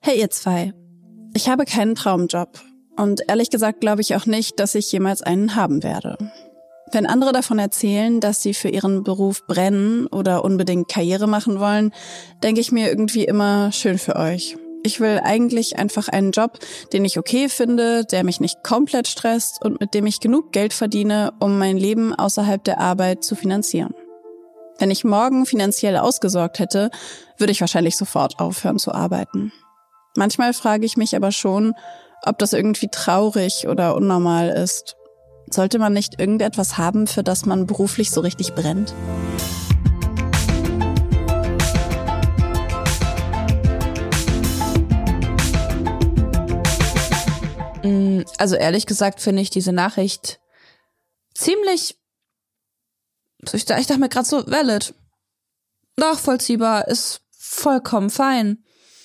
Hey ihr zwei, ich habe keinen Traumjob und ehrlich gesagt glaube ich auch nicht, dass ich jemals einen haben werde. Wenn andere davon erzählen, dass sie für ihren Beruf brennen oder unbedingt Karriere machen wollen, denke ich mir irgendwie immer, schön für euch. Ich will eigentlich einfach einen Job, den ich okay finde, der mich nicht komplett stresst und mit dem ich genug Geld verdiene, um mein Leben außerhalb der Arbeit zu finanzieren. Wenn ich morgen finanziell ausgesorgt hätte, würde ich wahrscheinlich sofort aufhören zu arbeiten. Manchmal frage ich mich aber schon, ob das irgendwie traurig oder unnormal ist. Sollte man nicht irgendetwas haben, für das man beruflich so richtig brennt? Also ehrlich gesagt finde ich diese Nachricht ziemlich, ich dachte mir gerade so, valid, nachvollziehbar, ist vollkommen fein.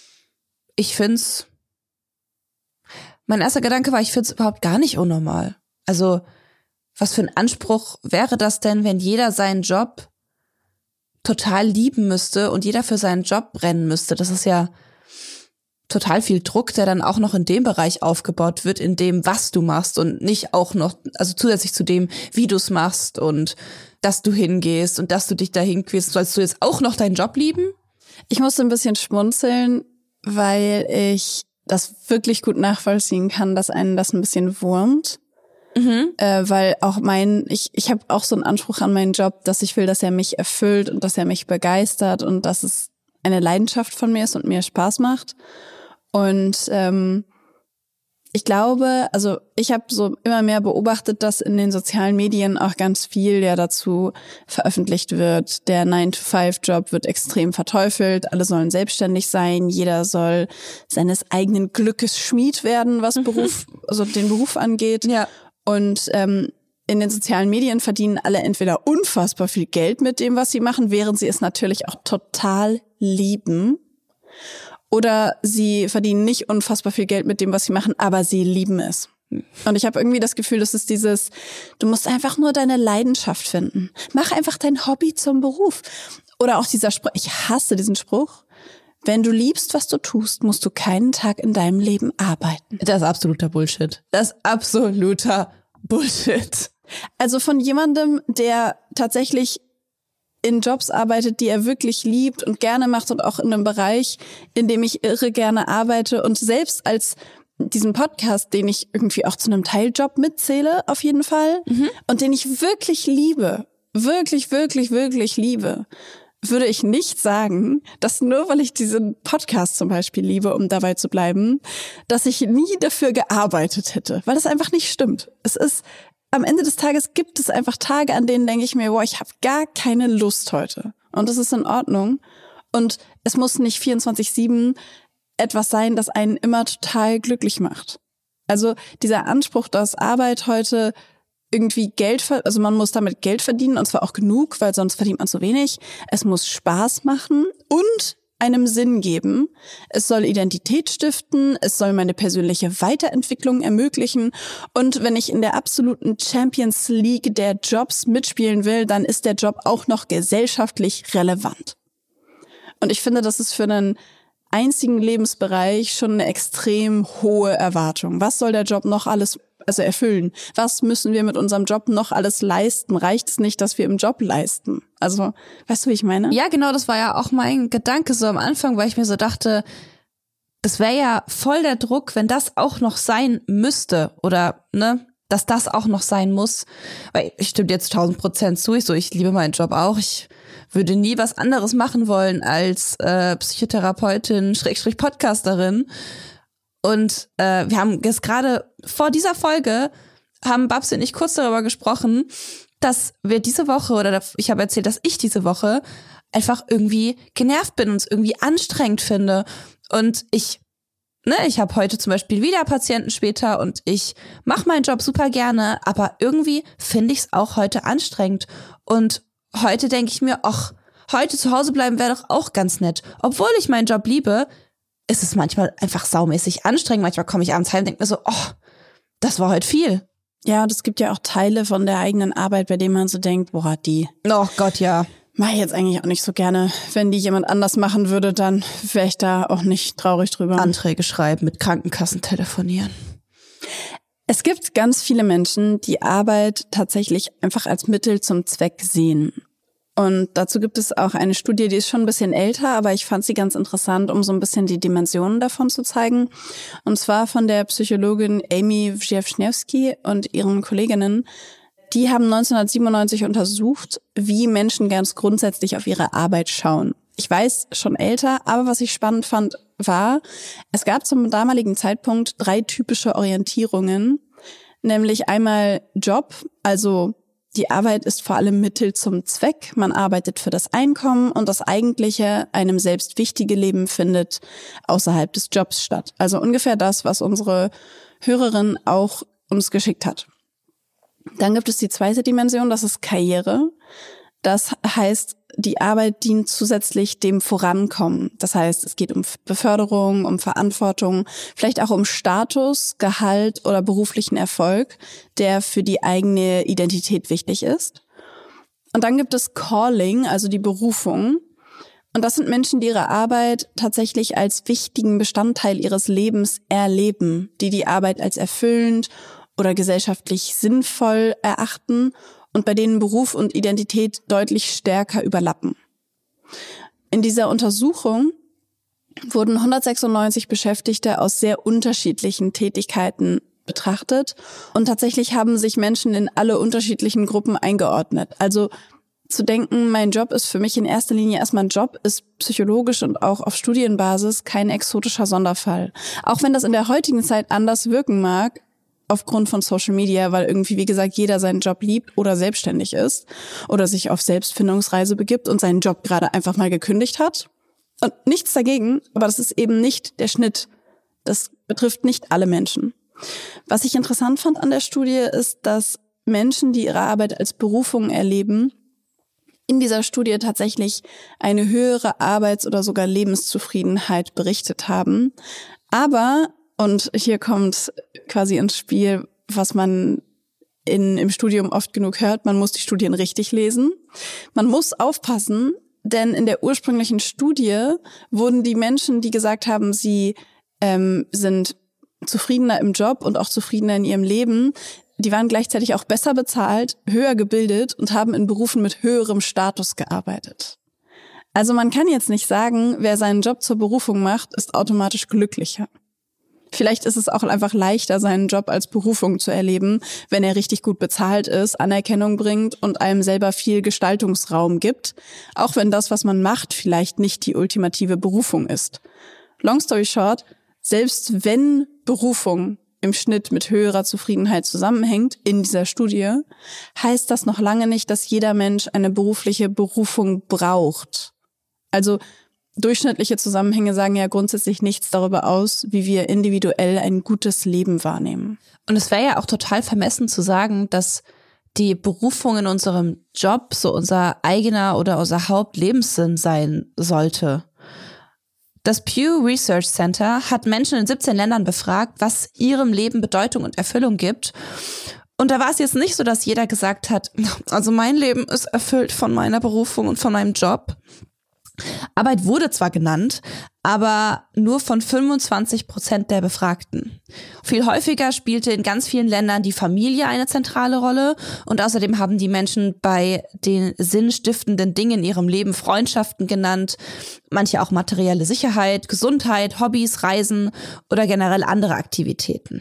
Mein erster Gedanke war, ich finde es überhaupt gar nicht unnormal. Also, was für ein Anspruch wäre das denn, wenn jeder seinen Job total lieben müsste und jeder für seinen Job brennen müsste? Das ist ja total viel Druck, der dann auch noch in dem Bereich aufgebaut wird, in dem, was du machst und nicht auch noch, also zusätzlich zu dem, wie du es machst und dass du hingehst und dass du dich dahin quälst. Sollst du jetzt auch noch deinen Job lieben? Ich musste ein bisschen schmunzeln, weil ich das wirklich gut nachvollziehen kann, dass einen das ein bisschen wurmt. Weil auch ich habe auch so einen Anspruch an meinen Job, dass ich will, dass er mich erfüllt und dass er mich begeistert und dass es eine Leidenschaft von mir ist und mir Spaß macht. Und ich glaube, also ich habe so immer mehr beobachtet, dass in den sozialen Medien auch ganz viel ja dazu veröffentlicht wird. Der 9-to-5-Job wird extrem verteufelt, alle sollen selbstständig sein, jeder soll seines eigenen Glückes Schmied werden, was den Beruf angeht. Ja. Und in den sozialen Medien verdienen alle entweder unfassbar viel Geld mit dem, was sie machen, während sie es natürlich auch total lieben. Oder sie verdienen nicht unfassbar viel Geld mit dem, was sie machen, aber sie lieben es. Und ich habe irgendwie das Gefühl, das ist du musst einfach nur deine Leidenschaft finden. Mach einfach dein Hobby zum Beruf. Oder auch dieser Spruch, ich hasse diesen Spruch, wenn du liebst, was du tust, musst du keinen Tag in deinem Leben arbeiten. Das ist absoluter Bullshit. Also von jemandem, der tatsächlich in Jobs arbeitet, die er wirklich liebt und gerne macht und auch in einem Bereich, in dem ich irre gerne arbeite und selbst als diesen Podcast, den ich irgendwie auch zu einem Teiljob mitzähle, auf jeden Fall, und den ich wirklich liebe, wirklich, wirklich, wirklich liebe, würde ich nicht sagen, dass nur weil ich diesen Podcast zum Beispiel liebe, um dabei zu bleiben, dass ich nie dafür gearbeitet hätte, weil das einfach nicht stimmt. Am Ende des Tages gibt es einfach Tage, an denen denke ich mir, ich habe gar keine Lust heute. Und das ist in Ordnung. Und es muss nicht 24/7 etwas sein, das einen immer total glücklich macht. Also dieser Anspruch, dass Arbeit heute irgendwie man muss damit Geld verdienen und zwar auch genug, weil sonst verdient man zu wenig. Es muss Spaß machen und einem Sinn geben. Es soll Identität stiften, es soll meine persönliche Weiterentwicklung ermöglichen und wenn ich in der absoluten Champions League der Jobs mitspielen will, dann ist der Job auch noch gesellschaftlich relevant. Und ich finde, das ist für einen einzigen Lebensbereich schon eine extrem hohe Erwartung. Was soll der Job noch alles erfüllen? Was müssen wir mit unserem Job noch alles leisten? Reicht es nicht, dass wir im Job leisten? Also, weißt du, wie ich meine? Ja, genau, das war ja auch mein Gedanke so am Anfang, weil ich mir so dachte, das wäre ja voll der Druck, wenn das auch noch sein müsste oder, dass das auch noch sein muss. Weil ich stimme jetzt 1000% zu, ich liebe meinen Job auch. Ich würde nie was anderes machen wollen als Psychotherapeutin, Podcasterin. Und wir haben jetzt gerade vor dieser Folge, haben Babsi und ich kurz darüber gesprochen, dass wir diese Woche, oder ich habe erzählt, dass ich diese Woche einfach irgendwie genervt bin und es irgendwie anstrengend finde. Und ich habe heute zum Beispiel wieder Patienten später und ich mache meinen Job super gerne, aber irgendwie finde ich es auch heute anstrengend. Und heute denke ich mir, heute zu Hause bleiben wäre doch auch ganz nett. Obwohl ich meinen Job liebe, ist es manchmal einfach saumäßig anstrengend. Manchmal komme ich abends heim und denke mir so, das war heute viel. Ja, und es gibt ja auch Teile von der eigenen Arbeit, bei denen man so denkt, die. Oh Gott, ja. mache ich jetzt eigentlich auch nicht so gerne. Wenn die jemand anders machen würde, dann wäre ich da auch nicht traurig drüber. Anträge schreiben, mit Krankenkassen telefonieren. Es gibt ganz viele Menschen, die Arbeit tatsächlich einfach als Mittel zum Zweck sehen. Und dazu gibt es auch eine Studie, die ist schon ein bisschen älter, aber ich fand sie ganz interessant, um so ein bisschen die Dimensionen davon zu zeigen. Und zwar von der Psychologin Amy Wrzesniewski und ihren Kolleginnen. Die haben 1997 untersucht, wie Menschen ganz grundsätzlich auf ihre Arbeit schauen. Ich weiß, schon älter, aber was ich spannend fand, war, es gab zum damaligen Zeitpunkt 3 typische Orientierungen, nämlich einmal Job, also die Arbeit ist vor allem Mittel zum Zweck. Man arbeitet für das Einkommen und das eigentliche, einem selbst wichtige Leben findet außerhalb des Jobs statt. Also ungefähr das, was unsere Hörerin auch uns geschickt hat. Dann gibt es die zweite Dimension, das ist Karriere. Das heißt, die Arbeit dient zusätzlich dem Vorankommen. Das heißt, es geht um Beförderung, um Verantwortung, vielleicht auch um Status, Gehalt oder beruflichen Erfolg, der für die eigene Identität wichtig ist. Und dann gibt es Calling, also die Berufung. Und das sind Menschen, die ihre Arbeit tatsächlich als wichtigen Bestandteil ihres Lebens erleben, die die Arbeit als erfüllend oder gesellschaftlich sinnvoll erachten und bei denen Beruf und Identität deutlich stärker überlappen. In dieser Untersuchung wurden 196 Beschäftigte aus sehr unterschiedlichen Tätigkeiten betrachtet und tatsächlich haben sich Menschen in alle unterschiedlichen Gruppen eingeordnet. Also zu denken, mein Job ist für mich in erster Linie erstmal ein Job, ist psychologisch und auch auf Studienbasis kein exotischer Sonderfall. Auch wenn das in der heutigen Zeit anders wirken mag, aufgrund von Social Media, weil irgendwie, wie gesagt, jeder seinen Job liebt oder selbstständig ist oder sich auf Selbstfindungsreise begibt und seinen Job gerade einfach mal gekündigt hat. Und nichts dagegen, aber das ist eben nicht der Schnitt. Das betrifft nicht alle Menschen. Was ich interessant fand an der Studie ist, dass Menschen, die ihre Arbeit als Berufung erleben, in dieser Studie tatsächlich eine höhere Arbeits- oder sogar Lebenszufriedenheit berichtet haben. Aber, und hier kommt quasi ins Spiel, was man im Studium oft genug hört, man muss die Studien richtig lesen. Man muss aufpassen, denn in der ursprünglichen Studie wurden die Menschen, die gesagt haben, sie sind zufriedener im Job und auch zufriedener in ihrem Leben, die waren gleichzeitig auch besser bezahlt, höher gebildet und haben in Berufen mit höherem Status gearbeitet. Also man kann jetzt nicht sagen, wer seinen Job zur Berufung macht, ist automatisch glücklicher. Vielleicht ist es auch einfach leichter, seinen Job als Berufung zu erleben, wenn er richtig gut bezahlt ist, Anerkennung bringt und einem selber viel Gestaltungsraum gibt, auch wenn das, was man macht, vielleicht nicht die ultimative Berufung ist. Long story short, selbst wenn Berufung im Schnitt mit höherer Zufriedenheit zusammenhängt in dieser Studie, heißt das noch lange nicht, dass jeder Mensch eine berufliche Berufung braucht. Also durchschnittliche Zusammenhänge sagen ja grundsätzlich nichts darüber aus, wie wir individuell ein gutes Leben wahrnehmen. Und es wäre ja auch total vermessen zu sagen, dass die Berufung in unserem Job so unser eigener oder unser Hauptlebenssinn sein sollte. Das Pew Research Center hat Menschen in 17 Ländern befragt, was ihrem Leben Bedeutung und Erfüllung gibt. Und da war es jetzt nicht so, dass jeder gesagt hat, also mein Leben ist erfüllt von meiner Berufung und von meinem Job. Arbeit wurde zwar genannt, aber nur von 25% der Befragten. Viel häufiger spielte in ganz vielen Ländern die Familie eine zentrale Rolle und außerdem haben die Menschen bei den sinnstiftenden Dingen in ihrem Leben Freundschaften genannt, manche auch materielle Sicherheit, Gesundheit, Hobbys, Reisen oder generell andere Aktivitäten.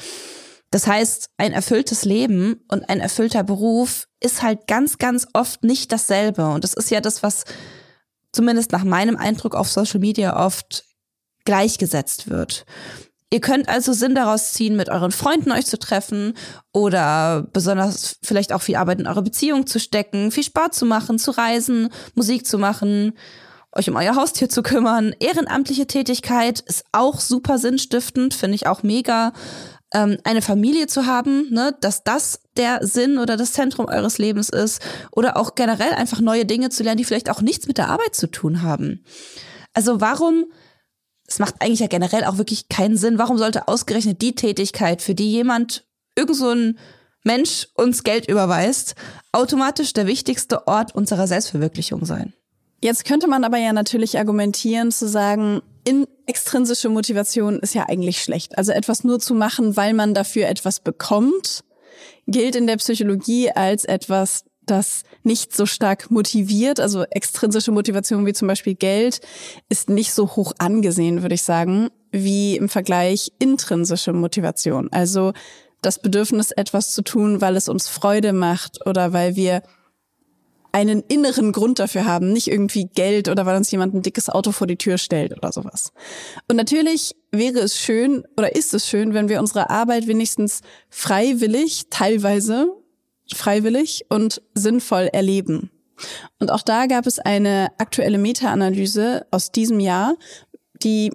Das heißt, ein erfülltes Leben und ein erfüllter Beruf ist halt ganz, ganz oft nicht dasselbe und das ist ja das, was zumindest nach meinem Eindruck auf Social Media oft gleichgesetzt wird. Ihr könnt also Sinn daraus ziehen, mit euren Freunden euch zu treffen oder besonders vielleicht auch viel Arbeit in eure Beziehung zu stecken, viel Sport zu machen, zu reisen, Musik zu machen, euch um euer Haustier zu kümmern. Ehrenamtliche Tätigkeit ist auch super sinnstiftend, finde ich auch mega. Eine Familie zu haben, ne, dass das der Sinn oder das Zentrum eures Lebens ist oder auch generell einfach neue Dinge zu lernen, die vielleicht auch nichts mit der Arbeit zu tun haben. Also warum, es macht eigentlich ja generell auch wirklich keinen Sinn, warum sollte ausgerechnet die Tätigkeit, für die jemand irgend so ein Mensch uns Geld überweist, automatisch der wichtigste Ort unserer Selbstverwirklichung sein. Jetzt könnte man aber ja natürlich argumentieren, zu sagen, extrinsische Motivation ist ja eigentlich schlecht. Also etwas nur zu machen, weil man dafür etwas bekommt, gilt in der Psychologie als etwas, das nicht so stark motiviert. Also extrinsische Motivation wie zum Beispiel Geld ist nicht so hoch angesehen, würde ich sagen, wie im Vergleich intrinsische Motivation. Also das Bedürfnis, etwas zu tun, weil es uns Freude macht oder weil wir einen inneren Grund dafür haben, nicht irgendwie Geld oder weil uns jemand ein dickes Auto vor die Tür stellt oder sowas. Und natürlich wäre es schön oder ist es schön, wenn wir unsere Arbeit wenigstens freiwillig, teilweise freiwillig und sinnvoll erleben. Und auch da gab es eine aktuelle Meta-Analyse aus diesem Jahr, die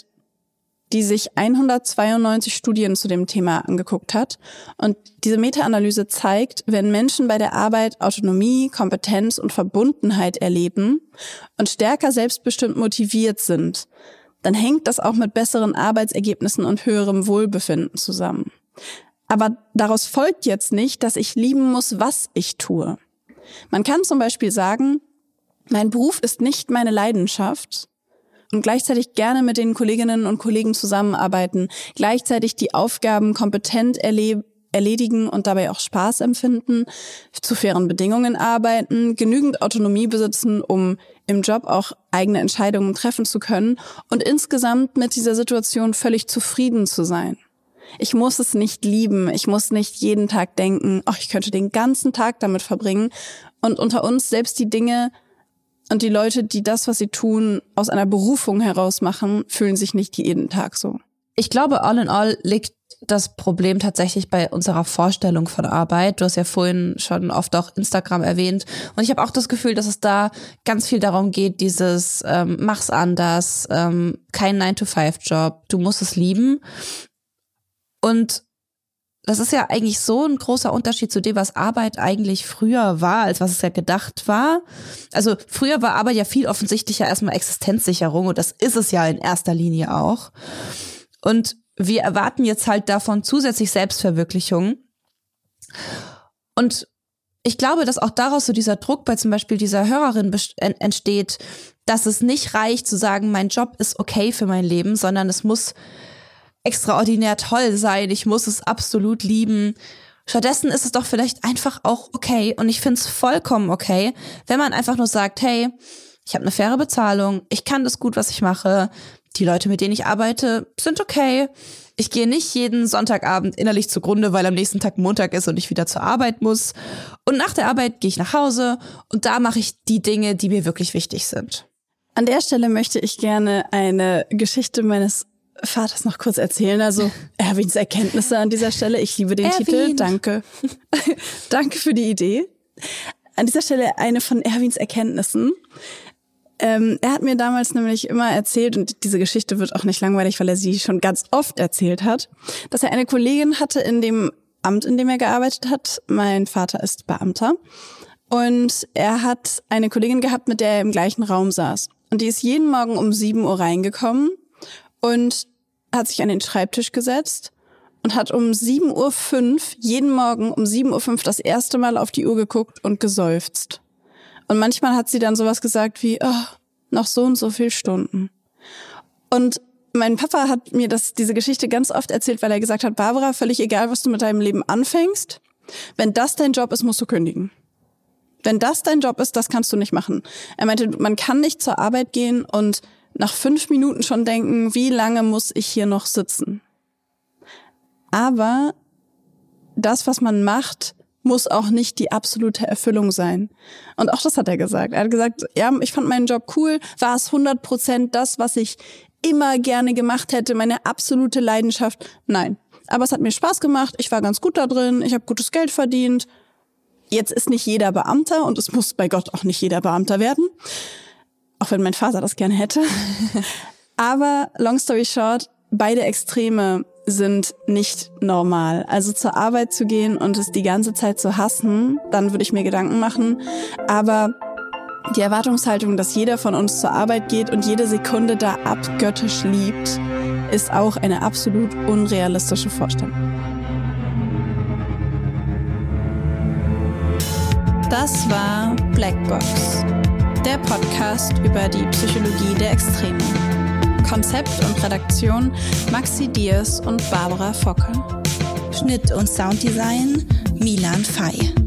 sich 192 Studien zu dem Thema angeguckt hat. Und diese Meta-Analyse zeigt, wenn Menschen bei der Arbeit Autonomie, Kompetenz und Verbundenheit erleben und stärker selbstbestimmt motiviert sind, dann hängt das auch mit besseren Arbeitsergebnissen und höherem Wohlbefinden zusammen. Aber daraus folgt jetzt nicht, dass ich lieben muss, was ich tue. Man kann zum Beispiel sagen, mein Beruf ist nicht meine Leidenschaft, und gleichzeitig gerne mit den Kolleginnen und Kollegen zusammenarbeiten, gleichzeitig die Aufgaben kompetent erledigen und dabei auch Spaß empfinden, zu fairen Bedingungen arbeiten, genügend Autonomie besitzen, um im Job auch eigene Entscheidungen treffen zu können und insgesamt mit dieser Situation völlig zufrieden zu sein. Ich muss es nicht lieben, ich muss nicht jeden Tag denken, ich könnte den ganzen Tag damit verbringen. Und unter uns selbst die Dinge und die Leute, die das, was sie tun, aus einer Berufung heraus machen, fühlen sich nicht jeden Tag so. Ich glaube, all in all liegt das Problem tatsächlich bei unserer Vorstellung von Arbeit. Du hast ja vorhin schon oft auch Instagram erwähnt. Und ich habe auch das Gefühl, dass es da ganz viel darum geht, dieses mach's anders, kein 9-to-5-Job, du musst es lieben. Und das ist ja eigentlich so ein großer Unterschied zu dem, was Arbeit eigentlich früher war, als was es ja gedacht war. Also früher war Arbeit ja viel offensichtlicher erstmal Existenzsicherung und das ist es ja in erster Linie auch. Und wir erwarten jetzt halt davon zusätzlich Selbstverwirklichung. Und ich glaube, dass auch daraus so dieser Druck bei zum Beispiel dieser Hörerin entsteht, dass es nicht reicht zu sagen, mein Job ist okay für mein Leben, sondern es muss extraordinär toll sein, ich muss es absolut lieben. Stattdessen ist es doch vielleicht einfach auch okay und ich finde es vollkommen okay, wenn man einfach nur sagt, hey, ich habe eine faire Bezahlung, ich kann das gut, was ich mache, die Leute, mit denen ich arbeite, sind okay. Ich gehe nicht jeden Sonntagabend innerlich zugrunde, weil am nächsten Tag Montag ist und ich wieder zur Arbeit muss. Und nach der Arbeit gehe ich nach Hause und da mache ich die Dinge, die mir wirklich wichtig sind. An der Stelle möchte ich gerne eine Geschichte meines Vaters noch kurz erzählen. Also Erwins Erkenntnisse an dieser Stelle. Ich liebe den Titel. Danke. Danke für die Idee. An dieser Stelle eine von Erwins Erkenntnissen. Er hat mir damals nämlich immer erzählt, und diese Geschichte wird auch nicht langweilig, weil er sie schon ganz oft erzählt hat, dass er eine Kollegin hatte in dem Amt, in dem er gearbeitet hat. Mein Vater ist Beamter. Und er hat eine Kollegin gehabt, mit der er im gleichen Raum saß. Und die ist jeden Morgen um 7 Uhr reingekommen und hat sich an den Schreibtisch gesetzt und hat um 7.05 Uhr, jeden Morgen um 7.05 Uhr das erste Mal auf die Uhr geguckt und geseufzt. Und manchmal hat sie dann sowas gesagt wie, noch so und so viel Stunden. Und mein Papa hat mir diese Geschichte ganz oft erzählt, weil er gesagt hat, Barbara, völlig egal, was du mit deinem Leben anfängst, wenn das dein Job ist, musst du kündigen. Wenn das dein Job ist, das kannst du nicht machen. Er meinte, man kann nicht zur Arbeit gehen und nach 5 Minuten schon denken, wie lange muss ich hier noch sitzen? Aber das, was man macht, muss auch nicht die absolute Erfüllung sein. Und auch das hat er gesagt. Er hat gesagt, ja, ich fand meinen Job cool, war es 100% das, was ich immer gerne gemacht hätte, meine absolute Leidenschaft? Nein. Aber es hat mir Spaß gemacht, ich war ganz gut da drin, ich habe gutes Geld verdient. Jetzt ist nicht jeder Beamter und es muss bei Gott auch nicht jeder Beamter werden. Auch wenn mein Vater das gerne hätte. Aber long story short, beide Extreme sind nicht normal. Also zur Arbeit zu gehen und es die ganze Zeit zu hassen, dann würde ich mir Gedanken machen. Aber die Erwartungshaltung, dass jeder von uns zur Arbeit geht und jede Sekunde da abgöttisch liebt, ist auch eine absolut unrealistische Vorstellung. Das war Blackbox, der Podcast über die Psychologie der Extreme. Konzept und Redaktion Maxi Diers und Barbara Focke. Schnitt und Sounddesign Milan Fey.